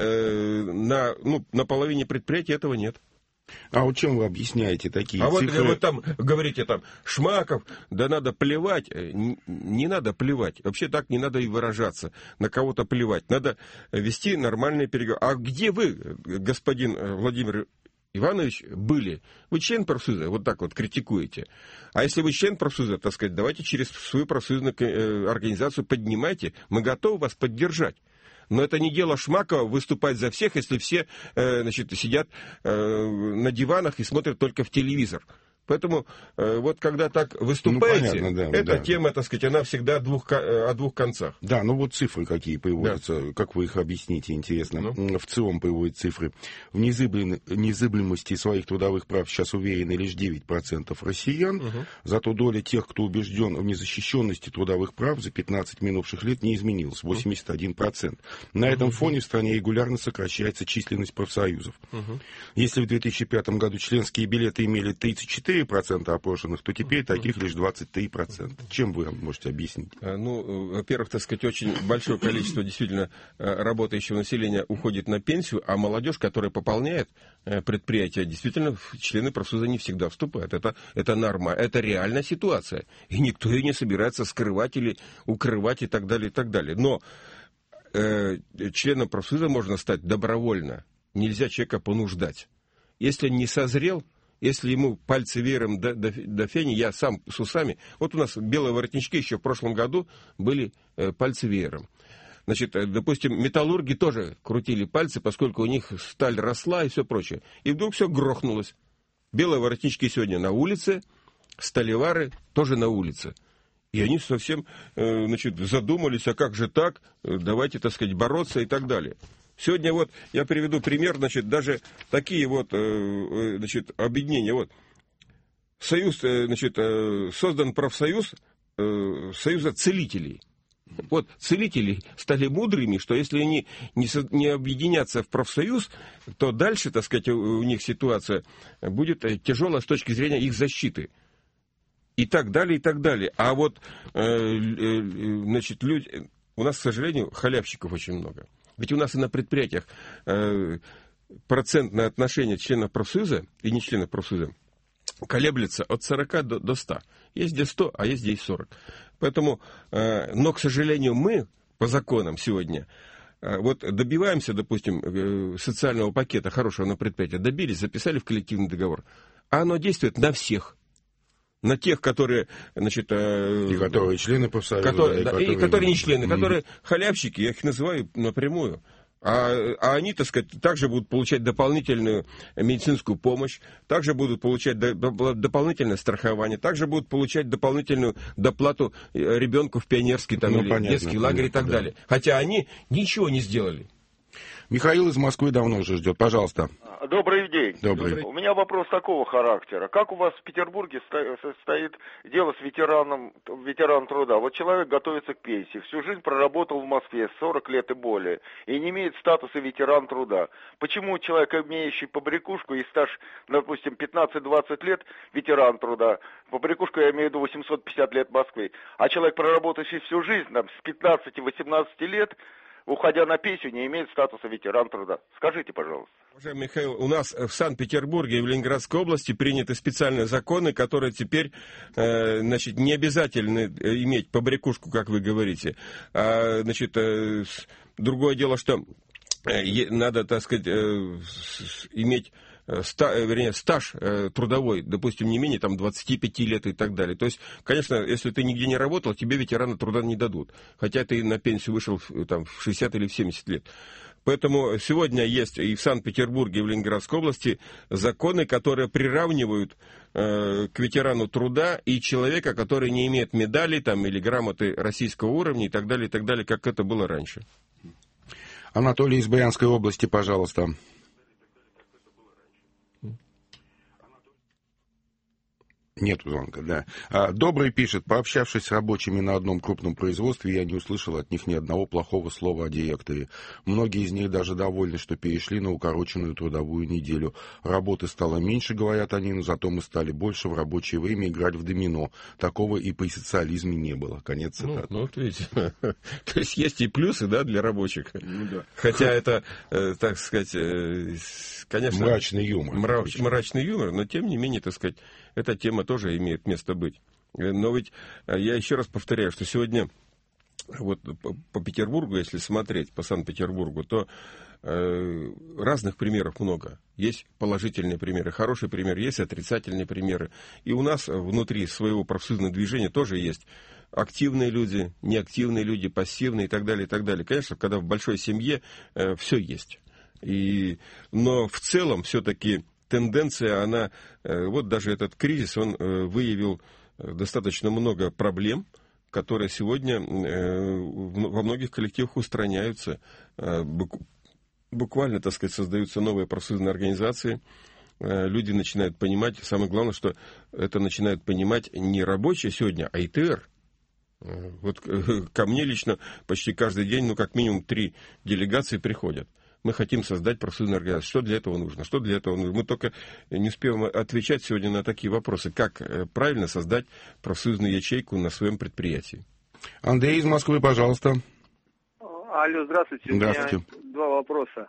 на, ну, на половине предприятий этого нет. А вот чем вы объясняете такие а цифры? А вот вы там говорите, там, Шмаков, да надо плевать. Не, не надо плевать. Вообще так не надо и выражаться. На кого-то плевать. Надо вести нормальные переговоры. А где вы, господин Владимир Иванович, были? Вы член профсоюза, вот так вот критикуете. А если вы член профсоюза, так сказать, давайте через свою профсоюзную организацию поднимайте. Мы готовы вас поддержать. Но это не дело Шмакова выступать за всех, если все э, значит, сидят э, на диванах и смотрят только в телевизор. Поэтому э, вот когда так выступаете, ну, понятно, да, эта да. тема, так сказать, она всегда двух, о двух концах. Да, ну вот цифры какие приводятся, да. Как вы их объясните, интересно. Ну. В ЦИОМ приводят цифры. В незыблем, незыблемости своих трудовых прав сейчас уверены лишь девять процентов россиян, угу. Зато доля тех, кто убежден в незащищенности трудовых прав за пятнадцать минувших лет не изменилась, восемьдесят один процент. На этом угу. фоне в стране регулярно сокращается численность профсоюзов. Угу. Если в две тысячи пятом году членские билеты имели тридцать четыре процента опрошенных, то теперь таких лишь двадцать три процента. Чем вы можете объяснить? Ну, во-первых, так сказать, очень большое количество действительно работающего населения уходит на пенсию, а молодежь, которая пополняет предприятия, действительно в члены профсоюза не всегда вступает. Это, это норма, это реальная ситуация. И никто ее не собирается скрывать или укрывать и так далее, и так далее. Но э, членом профсоюза можно стать добровольно. Нельзя человека понуждать. Если он не созрел, если ему пальцы веером до, до, до фени, я сам с усами... Вот у нас белые воротнички еще в прошлом году были э, пальцы веером. Значит, допустим, металлурги тоже крутили пальцы, поскольку у них сталь росла и все прочее. И вдруг все грохнулось. Белые воротнички сегодня на улице, сталевары тоже на улице. И они совсем, значит, задумались, а как же так, давайте, так сказать, бороться и так далее. Сегодня вот я приведу пример, значит, даже такие вот, значит, объединения. Вот, союз, значит, создан профсоюз союза целителей. Вот целители стали мудрыми, что если они не, со, не объединятся в профсоюз, то дальше, так сказать, у, у них ситуация будет тяжелая с точки зрения их защиты. И так далее, и так далее. А вот, э, э, значит, люди... У нас, к сожалению, халявщиков очень много. Ведь у нас и на предприятиях э, процентное отношение членов профсоюза и не членов профсоюза колеблется от сорока до, до ста. Есть где сто, а есть здесь сорок. Поэтому, э, но, к сожалению, мы по законам сегодня э, вот добиваемся, допустим, э, социального пакета хорошего на предприятии, добились, записали в коллективный договор, а оно действует на всех. На тех, которые, значит... Э, и которые члены профсоюза. Которые, и, да, которые... и которые не члены, mm-hmm. которые халявщики, я их называю напрямую. А, а они, так сказать, также будут получать дополнительную медицинскую помощь, также будут получать до, до, дополнительное страхование, также будут получать дополнительную доплату ребенку в пионерский там, ну, или понятно, детский понятно, лагерь и так да. далее. Хотя они ничего не сделали. Михаил из Москвы давно уже ждет. Пожалуйста. Добрый день. Добрый. У меня вопрос такого характера. Как у вас в Петербурге стоит дело с ветераном, ветераном труда? Вот человек готовится к пенсии, всю жизнь проработал в Москве, сорок лет и более, и не имеет статуса ветеран труда. Почему человек, имеющий побрякушку и стаж, допустим, пятнадцать-двадцать лет, ветеран труда, побрякушку я имею в виду восемьсот пятьдесят лет в Москве, а человек, проработавший всю жизнь, там, с пятнадцати-восемнадцати лет, уходя на пенсию, не имеет статуса ветеран труда. Скажите, пожалуйста. Уважаемый Михаил, у нас в Санкт-Петербурге и в Ленинградской области приняты специальные законы, которые теперь, э, значит, не обязательно иметь побрякушку, как вы говорите. А, значит, э, другое дело, что э, надо, так сказать, э, иметь... Ста, вернее, стаж э, трудовой, допустим, не менее там, двадцати пяти лет и так далее. То есть, конечно, если ты нигде не работал, тебе ветерана труда не дадут. Хотя ты на пенсию вышел там, в шестьдесят или в семьдесят лет. Поэтому сегодня есть и в Санкт-Петербурге, и в Ленинградской области законы, которые приравнивают э, к ветерану труда и человека, который не имеет медали там, или грамоты российского уровня и так далее, и так далее, как это было раньше. Анатолий из Брянской области, пожалуйста. Нет звонка, да. А, Добрый пишет, пообщавшись с рабочими на одном крупном производстве, я не услышал от них ни одного плохого слова о директоре. Многие из них даже довольны, что перешли на укороченную трудовую неделю. Работы стало меньше, говорят они, но зато мы стали больше в рабочее время играть в домино. Такого и при социализме не было. Конец цитаты. Ну, ну видите, то есть есть и плюсы, да, для рабочих. Ну, да. Хотя это, так сказать, конечно... Мрачный юмор. Мрач, мрачный юмор, но тем не менее, так сказать, эта тема тоже имеет место быть. Но ведь я еще раз повторяю, что сегодня вот по, по Петербургу, если смотреть по Санкт-Петербургу, то э, разных примеров много. Есть положительные примеры, хорошие примеры, есть отрицательные примеры. И у нас внутри своего профсоюзного движения тоже есть активные люди, неактивные люди, пассивные и так далее, и так далее. Конечно, когда в большой семье э, все есть. И, но в целом все-таки тенденция, она, вот даже этот кризис, он выявил достаточно много проблем, которые сегодня во многих коллективах устраняются. Буквально, так сказать, создаются новые профсоюзные организации. Люди начинают понимать, самое главное, что это начинают понимать не рабочие сегодня, а и тэ эр. Вот ко мне лично почти каждый день, ну, как минимум три делегации приходят. Мы хотим создать профсоюзную организацию. Что для этого нужно? Что для этого нужно? Мы только не успеем отвечать сегодня на такие вопросы. Как правильно создать профсоюзную ячейку на своем предприятии? Андрей из Москвы, пожалуйста. Алло, здравствуйте. Здравствуйте. У меня два вопроса.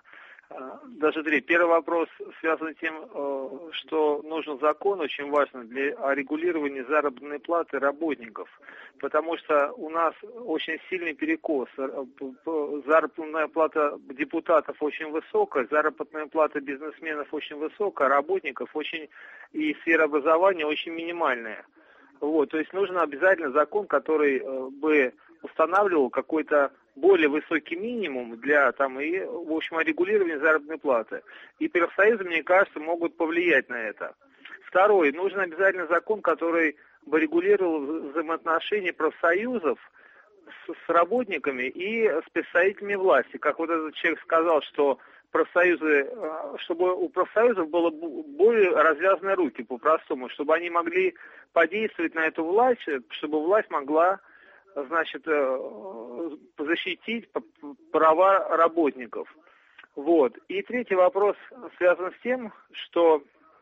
Даже три. Первый вопрос связан с тем, что нужен закон, очень важно, для регулирования заработной платы работников. Потому что у нас очень сильный перекос. Заработная плата депутатов очень высокая, заработная плата бизнесменов очень высокая, работников очень, и сфера образования очень минимальная. Вот, то есть нужен обязательно закон, который бы устанавливал какой-то более высокий минимум для там и, в общем, регулирования заработной платы. И профсоюзы, мне кажется, могут повлиять на это. Второй, нужен обязательно закон, который бы регулировал взаимоотношения профсоюзов с, с работниками и с представителями власти. Как вот этот человек сказал, что профсоюзы, чтобы у профсоюзов было более развязаны руки, по-простому, чтобы они могли подействовать на эту власть, чтобы власть могла, значит, защитить права работников. Вот. И третий вопрос связан с тем, что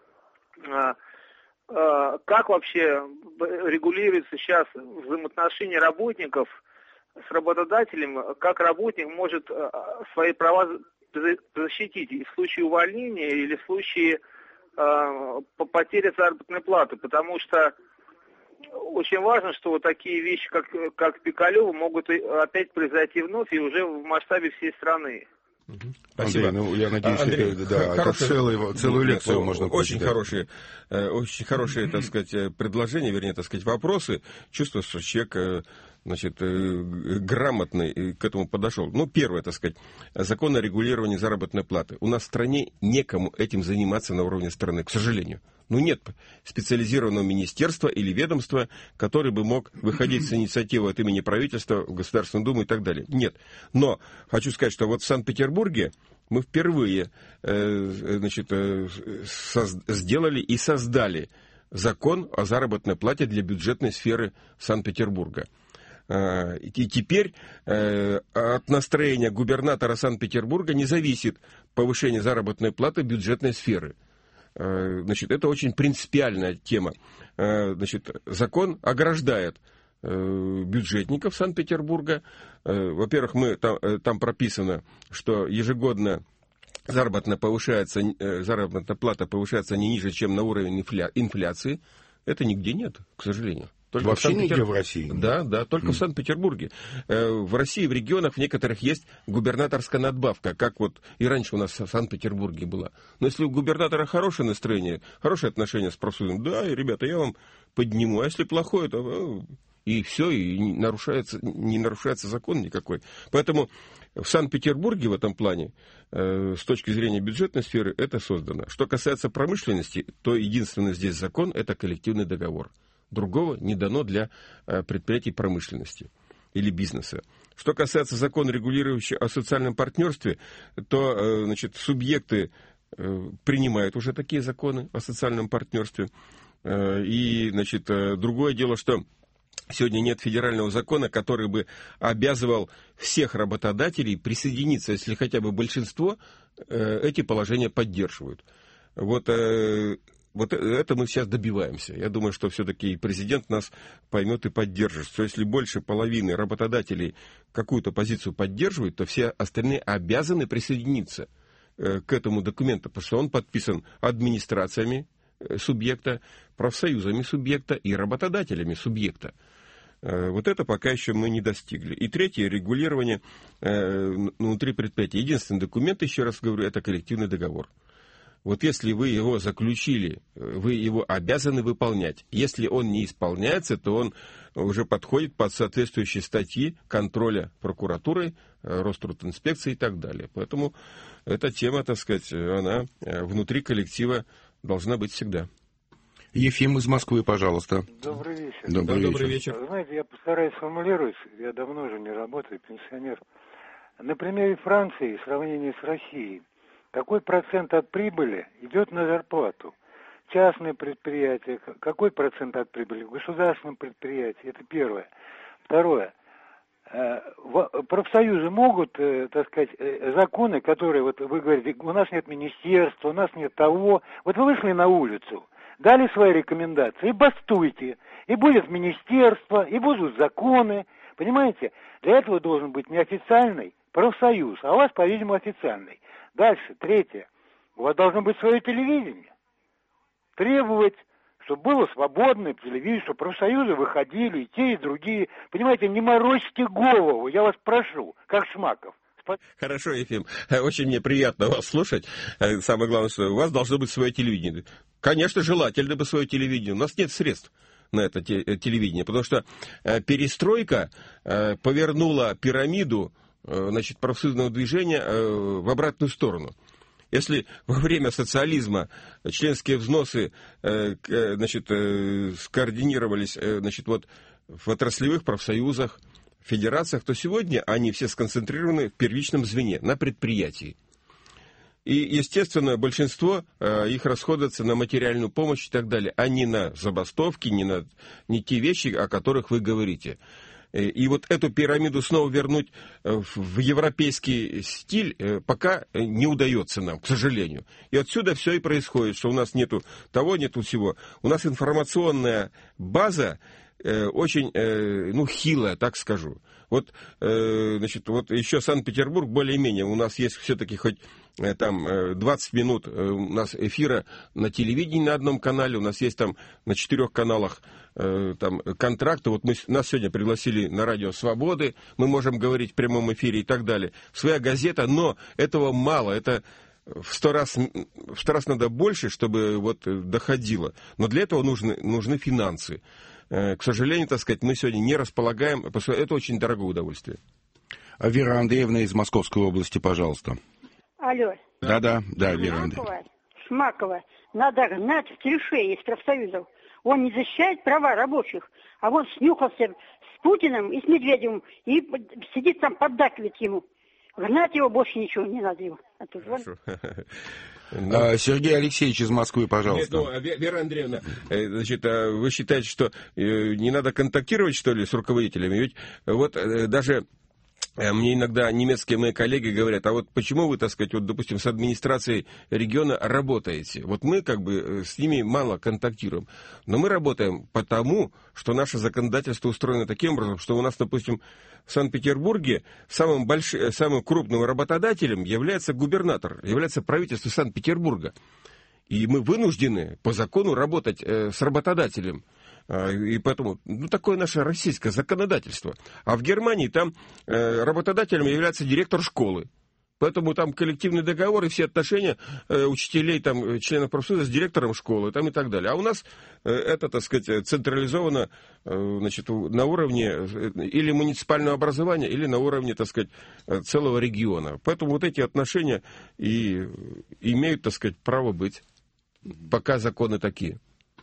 как вообще регулируется сейчас взаимоотношения работников с работодателем, как работник может свои права защитить и в случае увольнения или в случае э, потери заработной платы, потому что очень важно, что вот такие вещи, как, как Пикалево, могут опять произойти вновь и уже в масштабе всей страны. Спасибо. Андрей, ну, я надеюсь, Андрей, это, да, это целую, целую лекцию нет, можно очень прочитать. хорошие, очень хорошие, так сказать, предложения, вернее, так сказать, вопросы. Чувствую, что человек, значит, грамотный к этому подошел. Ну, первое, так сказать, закон о регулировании заработной платы. У нас в стране некому этим заниматься на уровне страны, к сожалению. Ну, нет специализированного министерства или ведомства, который бы мог выходить с инициативой от имени правительства в Государственную Думу и так далее. Нет. Но хочу сказать, что вот в Санкт-Петербурге мы впервые э, значит, э, соз- сделали и создали закон о заработной плате для бюджетной сферы Санкт-Петербурга. Э, и теперь э, от настроения губернатора Санкт-Петербурга не зависит повышение заработной платы бюджетной сферы. Значит, это очень принципиальная тема. Значит, закон ограждает бюджетников Санкт-Петербурга. Во-первых, мы, там, там прописано, что ежегодно заработная, повышается, заработная плата повышается не ниже, чем на уровень инфля, инфляции. Это нигде нет, к сожалению. Только Вообще в нигде в России? Да, да, только mm. в Санкт-Петербурге. В России, в регионах, в некоторых есть губернаторская надбавка, как вот и раньше у нас в Санкт-Петербурге была. Но если у губернатора хорошее настроение, хорошее отношение с профсоюзом, да, и, ребята, я вам подниму, а если плохое, то и все, и не нарушается, не нарушается закон никакой. Поэтому в Санкт-Петербурге в этом плане, э, с точки зрения бюджетной сферы, это создано. Что касается промышленности, то единственный здесь закон – это коллективный договор. Другого не дано для э, предприятий промышленности или бизнеса. Что касается закона, регулирующего о социальном партнерстве, то э, значит, субъекты э, принимают уже такие законы о социальном партнерстве. Э, и значит, э, другое дело, что сегодня нет федерального закона, который бы обязывал всех работодателей присоединиться, если хотя бы большинство э, эти положения поддерживают. Вот, э, вот это мы сейчас добиваемся. Я думаю, что все-таки президент нас поймет и поддержит. Что если больше половины работодателей какую-то позицию поддерживают, то все остальные обязаны присоединиться э, к этому документу, потому что он подписан администрациями субъекта, профсоюзами субъекта и работодателями субъекта. Вот это пока еще мы не достигли. И третье, регулирование внутри предприятия. Единственный документ, еще раз говорю, это коллективный договор. Вот если вы его заключили, вы его обязаны выполнять. Если он не исполняется, то он уже подходит под соответствующие статьи контроля прокуратурой, Рострудинспекции и так далее. Поэтому эта тема, так сказать, она внутри коллектива должна быть всегда. Ефим из Москвы, пожалуйста. Добрый вечер. Добрый, да, вечер. Добрый вечер. Вы знаете, я постараюсь сформулировать, я давно уже не работаю, пенсионер. На примере Франции, в сравнении с Россией, какой процент от прибыли идет на зарплату? Частные предприятия, какой процент от прибыли? В государственном предприятии, это первое. Второе. Профсоюзы могут, так сказать, законы, которые, вот вы говорите, у нас нет министерства, у нас нет того. Вот вы вышли на улицу, дали свои рекомендации, и бастуйте. И будет министерство, и будут законы. Понимаете? Для этого должен быть неофициальный профсоюз, а у вас, по-видимому, официальный. Дальше, третье. У вас должно быть свое телевидение. Требовать, чтобы было свободное телевидение, чтобы профсоюзы выходили, и те, и другие. Понимаете, не морочьте голову, я вас прошу, как Шмаков. Хорошо, Ефим. Очень мне приятно вас слушать. Самое главное, что у вас должно быть свое телевидение. Конечно, желательно бы свое телевидение. У нас нет средств на это телевидение, потому что перестройка повернула пирамиду, значит, профсоюзного движения в обратную сторону. Если во время социализма членские взносы, значит, скоординировались, значит, вот в отраслевых профсоюзах, федерациях, то сегодня они все сконцентрированы в первичном звене, на предприятии. И, естественно, большинство э, их расходуется на материальную помощь и так далее, а не на забастовки, не на не те вещи, о которых вы говорите. И, и вот эту пирамиду снова вернуть в, в европейский стиль э, пока не удается нам, к сожалению. И отсюда все и происходит, что у нас нету того, нету всего. У нас информационная база э, очень, э, ну, хилая, так скажу. Вот, э, значит, вот еще Санкт-Петербург более-менее, у нас есть все-таки хоть там двадцать минут у нас эфира на телевидении на одном канале, у нас есть там на четырех каналах там контракты. Вот мы, нас сегодня пригласили на радио «Свободы», мы можем говорить в прямом эфире и так далее. Своя газета, но этого мало, это в сто раз, в сто раз надо больше, чтобы вот доходило. Но для этого нужны, нужны финансы. К сожалению, так сказать, мы сегодня не располагаем, потому что это очень дорогое удовольствие. Вера Андреевна из Московской области, пожалуйста. Алло. Да-да, да, Вера Андреевна. Шмакова надо гнать в трешей из профсоюзов. Он не защищает права рабочих, а он снюхался с Путиным и с Медведевым и сидит там, поддакивает ему. Гнать его больше ничего не надо его. А, Сергей Алексеевич из Москвы, пожалуйста. Нет, ну, Вера Андреевна, значит, вы считаете, что не надо контактировать, что ли, с руководителями? Ведь вот даже... Мне иногда немецкие мои коллеги говорят, а вот почему вы, так сказать, вот, допустим, с администрацией региона работаете? Вот мы как бы с ними мало контактируем, но мы работаем потому, что наше законодательство устроено таким образом, что у нас, допустим, в Санкт-Петербурге самым, большим, самым крупным работодателем является губернатор, является правительство Санкт-Петербурга. И мы вынуждены по закону работать э, с работодателем. И поэтому, ну, такое наше российское законодательство. А в Германии там э, работодателем является директор школы. Поэтому там коллективный договор и все отношения э, учителей, там, членов профсоюза с директором школы там, и так далее. А у нас э, это, так сказать, централизовано э, значит, на уровне или муниципального образования, или на уровне, так сказать, целого региона. Поэтому вот эти отношения и имеют, так сказать, право быть, пока законы такие.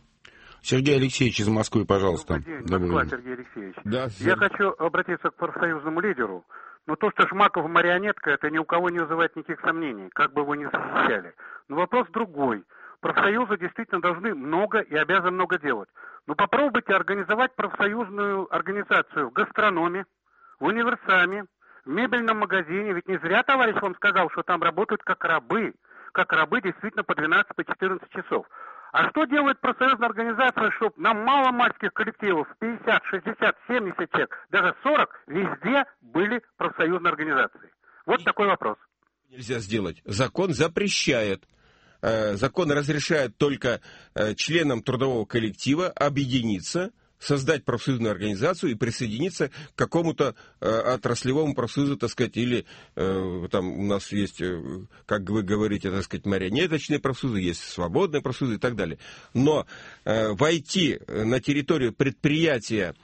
Сергей Алексеевич из Москвы, пожалуйста. Добрый день, Москва, Сергей Алексеевич. Да, Я хочу обратиться к профсоюзному лидеру. Но то, что Шмаков марионетка, это ни у кого не вызывает никаких сомнений, как бы его ни защищали. Но вопрос другой. Профсоюзы действительно должны много и обязаны много делать. Но попробуйте организовать профсоюзную организацию в гастрономе, в универсаме, в мебельном магазине. Ведь не зря товарищ вам сказал, что там работают как рабы. Как рабы действительно по двенадцать, по четырнадцать часов. А что делает профсоюзная организация, чтобы на маломальских коллективов пятьдесят, шестьдесят, семьдесят человек, даже сорок, везде были профсоюзные организации? Вот и такой вопрос. Нельзя сделать. Закон запрещает. Закон разрешает только членам трудового коллектива объединиться, создать профсоюзную организацию и присоединиться к какому-то э, отраслевому профсоюзу, так сказать, или э, там у нас есть, э, как вы говорите, так сказать, марионеточные профсоюзы, есть свободные профсоюзы и так далее. Но э, войти на территорию предприятия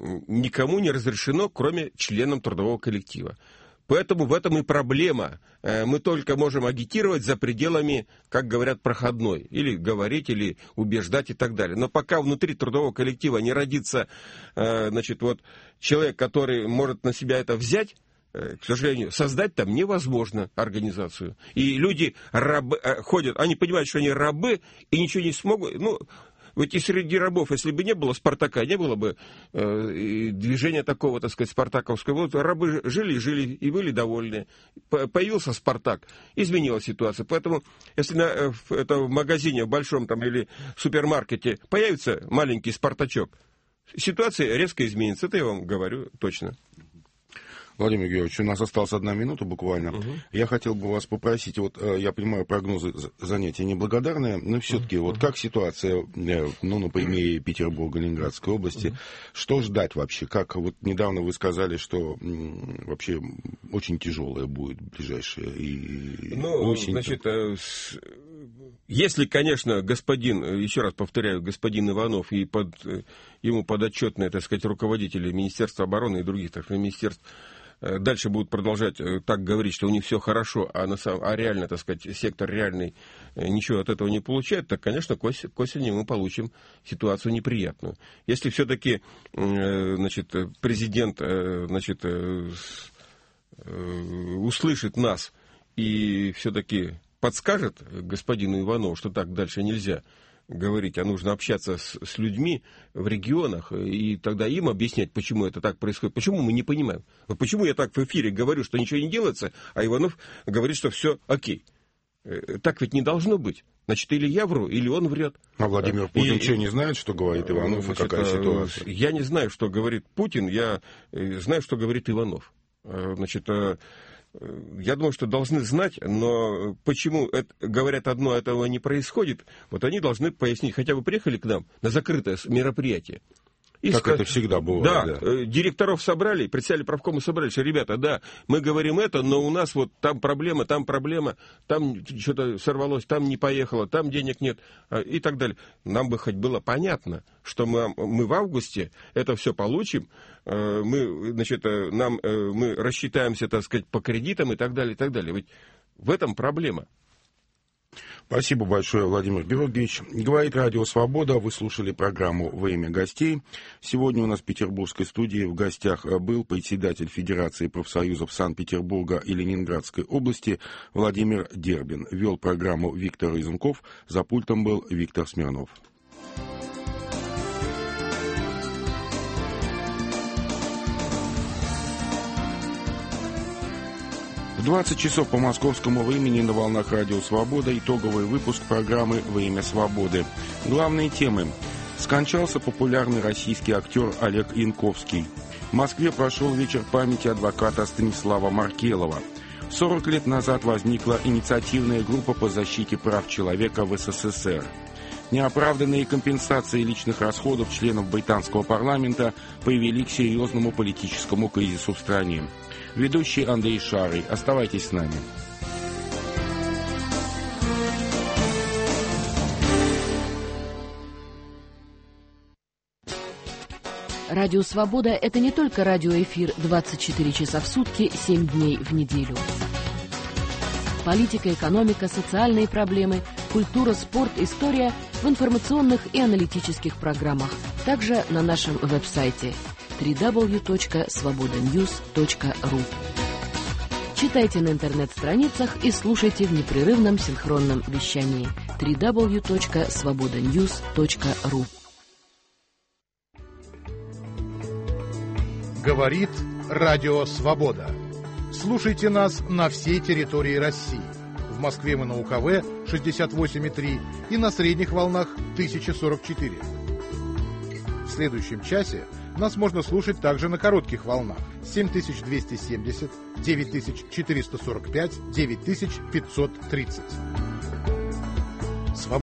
никому не разрешено, кроме членам трудового коллектива. Поэтому в этом и проблема. Мы только можем агитировать за пределами, как говорят, проходной. Или говорить, или убеждать и так далее. Но пока внутри трудового коллектива не родится, значит, вот, человек, который может на себя это взять, к сожалению, создать там невозможно организацию. И люди рабы, ходят, они понимают, что они рабы, и ничего не смогут... Ну, ведь и среди рабов, если бы не было Спартака, не было бы э, движения такого, так сказать, спартаковского. Вот рабы жили, жили и были довольны. Появился Спартак, изменилась ситуация. Поэтому, если на, в, это в магазине, в большом там или супермаркете появится маленький Спартачок, ситуация резко изменится. Это я вам говорю точно. Владимир Георгиевич, у нас осталась одна минута буквально. Угу. Я хотел бы вас попросить, вот я понимаю, прогнозы занятия неблагодарные, но все-таки угу. вот как ситуация, ну, на примере Петербурга, Ленинградской области, угу. что ждать вообще? Как вот недавно вы сказали, что м, вообще очень тяжелая будет ближайшая и ну, осень. Значит, если, конечно, господин, еще раз повторяю, господин Иванов и под, ему подотчетные, так сказать, руководители Министерства обороны и других, так сказать, министерств дальше будут продолжать так говорить, что у них все хорошо, а, на самом, а реально, так сказать, сектор реальный ничего от этого не получает, так, конечно, к осени, к осени мы получим ситуацию неприятную. Если все-таки, значит, президент, значит, услышит нас и все-таки подскажет господину Иванову, что так дальше нельзя говорить, а нужно общаться с, с людьми в регионах, и тогда им объяснять, почему это так происходит. Почему мы не понимаем? Вот почему я так в эфире говорю, что ничего не делается, а Иванов говорит, что все окей. Так ведь не должно быть. Значит, или я вру, или он врет. А Владимир Путин и, что, не знает, что говорит Иванов, значит, и какая ситуация? Я не знаю, что говорит Путин, я знаю, что говорит Иванов. Значит, я думаю, что должны знать, но почему это, говорят одно, а этого не происходит, вот они должны пояснить. Хотя бы приехали к нам на закрытое мероприятие. И как ска... это всегда бывает. Да, да, директоров собрали, председатели правкома собрали, что, ребята, да, мы говорим это, но у нас вот там проблема, там проблема, там что-то сорвалось, там не поехало, там денег нет и так далее. Нам бы хоть было понятно, что мы, мы в августе это все получим, мы, значит, нам, мы рассчитаемся, так сказать, по кредитам и так далее, и так далее. Ведь в этом проблема. Спасибо большое, Владимир Георгиевич. Говорит Радио Свобода. Вы слушали программу «Время гостей». Сегодня у нас в петербургской студии в гостях был председатель Федерации профсоюзов Санкт-Петербурга и Ленинградской области Владимир Дербин. Вел программу Виктор Изунков. За пультом был Виктор Смирнов. В двадцать часов по московскому времени на волнах Радио Свобода итоговый выпуск программы «Время свободы». Главные темы. Скончался популярный российский актер Олег Янковский. В Москве прошел вечер памяти адвоката Станислава Маркелова. сорок лет назад возникла инициативная группа по защите прав человека в СССР. Неоправданные компенсации личных расходов членов британского парламента привели к серьезному политическому кризису в стране. Ведущий Андрей Шарый. Оставайтесь с нами. Радио «Свобода» — это не только радиоэфир двадцать четыре часа в сутки, семь дней в неделю. Политика, экономика, социальные проблемы, культура, спорт, история в информационных и аналитических программах. Также на нашем веб-сайте дабл ю дабл ю дабл ю точка свобода ньюс точка ру. Читайте на интернет-страницах и слушайте в непрерывном синхронном вещании дабл ю дабл ю дабл ю точка свобода ньюс точка ру. Говорит Радио Свобода. Слушайте нас на всей территории России. В Москве мы на УКВ шестьдесят восемь и три и на средних волнах тысяча сорок четыре. В следующем часе нас можно слушать также на коротких волнах семь тысяч двести семьдесят, девять тысяч четыреста сорок пять, девять тысяч пятьсот тридцать.